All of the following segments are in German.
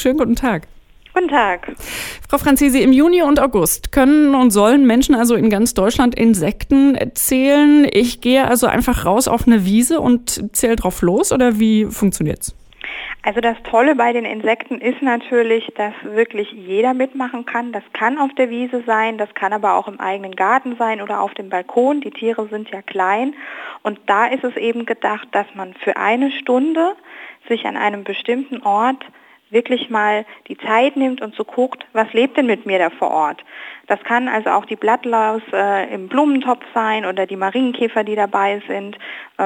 schönen guten Tag. Guten Tag. Frau Franzesi, im Juni und August können und sollen Menschen also in ganz Deutschland Insekten zählen. Ich gehe also einfach raus auf eine Wiese und zähle drauf los, oder wie funktioniert's? Also das Tolle bei den Insekten ist natürlich, dass wirklich jeder mitmachen kann. Das kann auf der Wiese sein, das kann aber auch im eigenen Garten sein oder auf dem Balkon. Die Tiere sind ja klein und da ist es eben gedacht, dass man für eine Stunde sich an einem bestimmten Ort wirklich mal die Zeit nimmt und so guckt, was lebt denn mit mir da vor Ort. Das kann also auch die Blattlaus im Blumentopf sein oder die Marienkäfer, die dabei sind.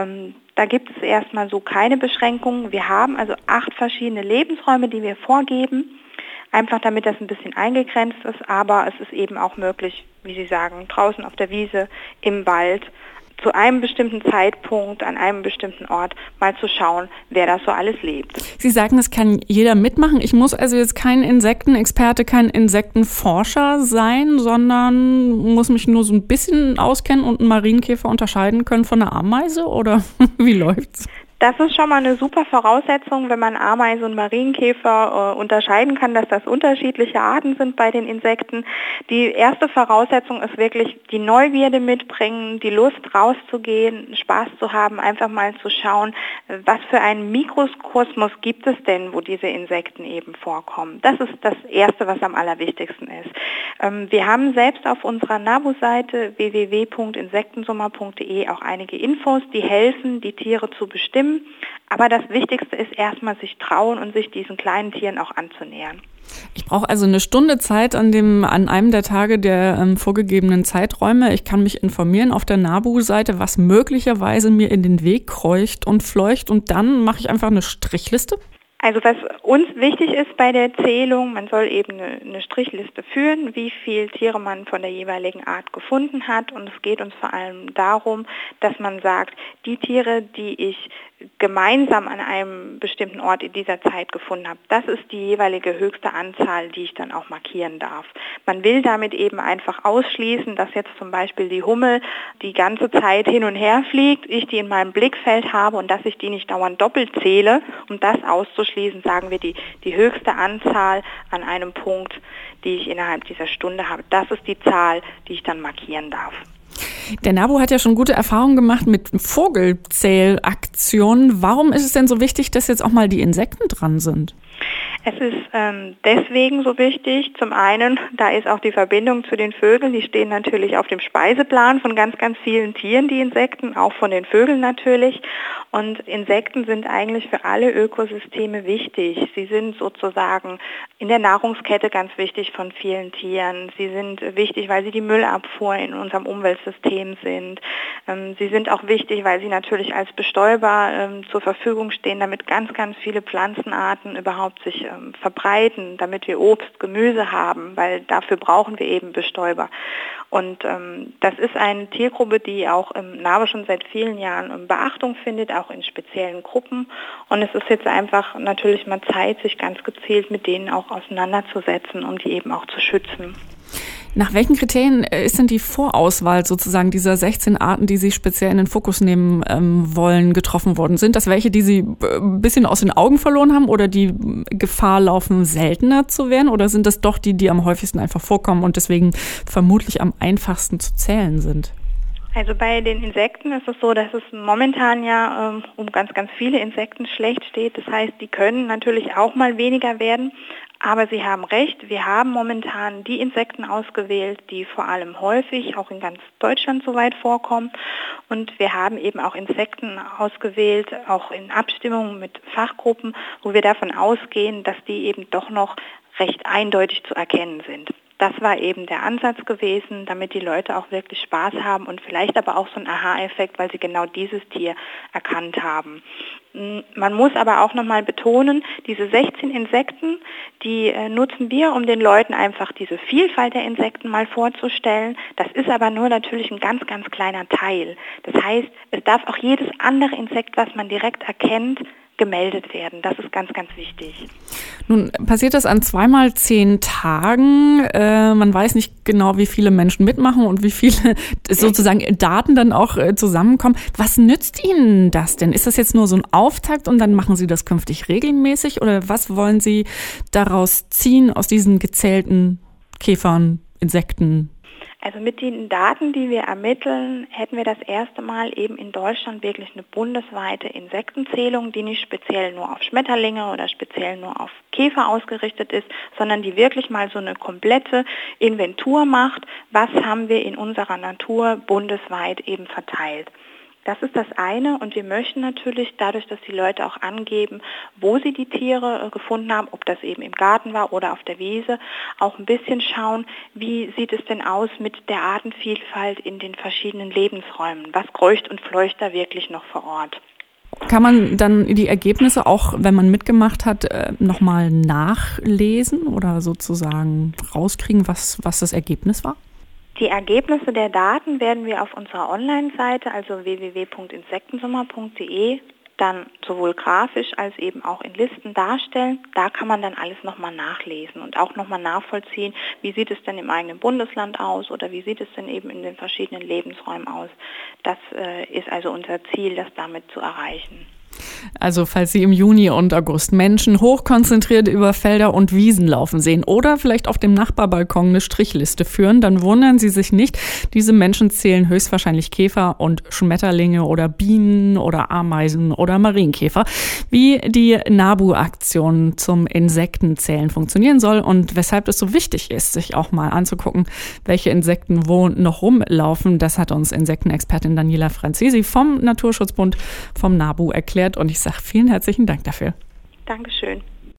Da gibt es erstmal so keine Beschränkungen. Wir haben also 8 verschiedene Lebensräume, die wir vorgeben, einfach damit das ein bisschen eingegrenzt ist, aber es ist eben auch möglich, wie Sie sagen, draußen auf der Wiese, im Wald, zu einem bestimmten Zeitpunkt, an einem bestimmten Ort mal zu schauen, wer da so alles lebt. Sie sagen, es kann jeder mitmachen. Ich muss also jetzt kein Insektenexperte, kein Insektenforscher sein, sondern muss mich nur so ein bisschen auskennen und einen Marienkäfer unterscheiden können von einer Ameise, oder wie läuft's? Das ist schon mal eine super Voraussetzung, wenn man Ameise und Marienkäfer unterscheiden kann, dass das unterschiedliche Arten sind bei den Insekten. Die erste Voraussetzung ist wirklich die Neugierde mitbringen, die Lust rauszugehen, Spaß zu haben, einfach mal zu schauen, was für einen Mikrokosmos gibt es denn, wo diese Insekten eben vorkommen. Das ist das Erste, was am allerwichtigsten ist. Wir haben selbst auf unserer NABU-Seite www.insektensommer.de auch einige Infos, die helfen, die Tiere zu bestimmen. Aber das Wichtigste ist erstmal sich trauen und sich diesen kleinen Tieren auch anzunähern. Ich brauche also eine Stunde Zeit an einem der Tage der vorgegebenen Zeiträume. Ich kann mich informieren auf der NABU-Seite, was möglicherweise mir in den Weg kreucht und fleucht, und dann mache ich einfach eine Strichliste. Also was uns wichtig ist bei der Zählung, man soll eben eine Strichliste führen, wie viele Tiere man von der jeweiligen Art gefunden hat, und es geht uns vor allem darum, dass man sagt, die Tiere, die ich gemeinsam an einem bestimmten Ort in dieser Zeit gefunden habe, das ist die jeweilige höchste Anzahl, die ich dann auch markieren darf. Man will damit eben einfach ausschließen, dass jetzt zum Beispiel die Hummel die ganze Zeit hin und her fliegt, ich die in meinem Blickfeld habe und dass ich die nicht dauernd doppelt zähle. Um das auszuschließen, sagen wir die höchste Anzahl an einem Punkt, die ich innerhalb dieser Stunde habe. Das ist die Zahl, die ich dann markieren darf. Der NABU hat ja schon gute Erfahrungen gemacht mit Vogelzählaktionen. Warum ist es denn so wichtig, dass jetzt auch mal die Insekten dran sind? Es ist deswegen so wichtig. Zum einen, da ist auch die Verbindung zu den Vögeln. Die stehen natürlich auf dem Speiseplan von ganz, ganz vielen Tieren, die Insekten, auch von den Vögeln natürlich. Und Insekten sind eigentlich für alle Ökosysteme wichtig. Sie sind sozusagen in der Nahrungskette ganz wichtig von vielen Tieren. Sie sind wichtig, weil sie die Müllabfuhr in unserem Umweltsystem sind. Sie sind auch wichtig, weil sie natürlich als Bestäuber zur Verfügung stehen, damit ganz, ganz viele Pflanzenarten überhaupt sich verbreiten, damit wir Obst, Gemüse haben, weil dafür brauchen wir eben Bestäuber. Und das ist eine Tiergruppe, die auch im NABU schon seit vielen Jahren Beachtung findet, auch in speziellen Gruppen. Und es ist jetzt einfach natürlich mal Zeit, sich ganz gezielt mit denen auch auseinanderzusetzen, um die eben auch zu schützen. Nach welchen Kriterien ist denn die Vorauswahl sozusagen dieser 16 Arten, die Sie speziell in den Fokus nehmen wollen, getroffen worden? Sind das welche, die Sie ein bisschen aus den Augen verloren haben oder die Gefahr laufen, seltener zu werden? Oder sind das doch die am häufigsten einfach vorkommen und deswegen vermutlich am einfachsten zu zählen sind? Also bei den Insekten ist es so, dass es momentan ja um ganz, ganz viele Insekten schlecht steht. Das heißt, die können natürlich auch mal weniger werden. Aber Sie haben recht, wir haben momentan die Insekten ausgewählt, die vor allem häufig auch in ganz Deutschland soweit vorkommen. Und wir haben eben auch Insekten ausgewählt, auch in Abstimmung mit Fachgruppen, wo wir davon ausgehen, dass die eben doch noch recht eindeutig zu erkennen sind. Das war eben der Ansatz gewesen, damit die Leute auch wirklich Spaß haben und vielleicht aber auch so ein Aha-Effekt, weil sie genau dieses Tier erkannt haben. Man muss aber auch nochmal betonen, diese 16 Insekten, die nutzen wir, um den Leuten einfach diese Vielfalt der Insekten mal vorzustellen. Das ist aber nur natürlich ein ganz, ganz kleiner Teil. Das heißt, es darf auch jedes andere Insekt, was man direkt erkennt, gemeldet werden. Das ist ganz, ganz wichtig. Nun passiert das an 2x10 Tagen. Man weiß nicht genau, wie viele Menschen mitmachen und wie viele sozusagen Daten dann auch zusammenkommen. Was nützt Ihnen das denn? Ist das jetzt nur so ein Auftakt und dann machen Sie das künftig regelmäßig? Oder was wollen Sie daraus ziehen aus diesen gezählten Käfern, Insekten? Also mit den Daten, die wir ermitteln, hätten wir das erste Mal eben in Deutschland wirklich eine bundesweite Insektenzählung, die nicht speziell nur auf Schmetterlinge oder speziell nur auf Käfer ausgerichtet ist, sondern die wirklich mal so eine komplette Inventur macht, was haben wir in unserer Natur bundesweit eben verteilt. Das ist das eine und wir möchten natürlich dadurch, dass die Leute auch angeben, wo sie die Tiere gefunden haben, ob das eben im Garten war oder auf der Wiese, auch ein bisschen schauen, wie sieht es denn aus mit der Artenvielfalt in den verschiedenen Lebensräumen, was kreucht und fleucht da wirklich noch vor Ort. Kann man dann die Ergebnisse auch, wenn man mitgemacht hat, nochmal nachlesen oder sozusagen rauskriegen, was das Ergebnis war? Die Ergebnisse der Daten werden wir auf unserer Online-Seite, also www.insektensommer.de, dann sowohl grafisch als eben auch in Listen darstellen. Da kann man dann alles nochmal nachlesen und auch nochmal nachvollziehen, wie sieht es denn im eigenen Bundesland aus oder wie sieht es denn eben in den verschiedenen Lebensräumen aus. Das ist also unser Ziel, das damit zu erreichen. Also falls Sie im Juni und August Menschen hochkonzentriert über Felder und Wiesen laufen sehen oder vielleicht auf dem Nachbarbalkon eine Strichliste führen, dann wundern Sie sich nicht. Diese Menschen zählen höchstwahrscheinlich Käfer und Schmetterlinge oder Bienen oder Ameisen oder Marienkäfer. Wie die NABU-Aktion zum Insektenzählen funktionieren soll und weshalb es so wichtig ist, sich auch mal anzugucken, welche Insekten wo noch rumlaufen, das hat uns Insektenexpertin Daniela Franzesi vom Naturschutzbund vom NABU erklärt. Und ich sage vielen herzlichen Dank dafür. Dankeschön.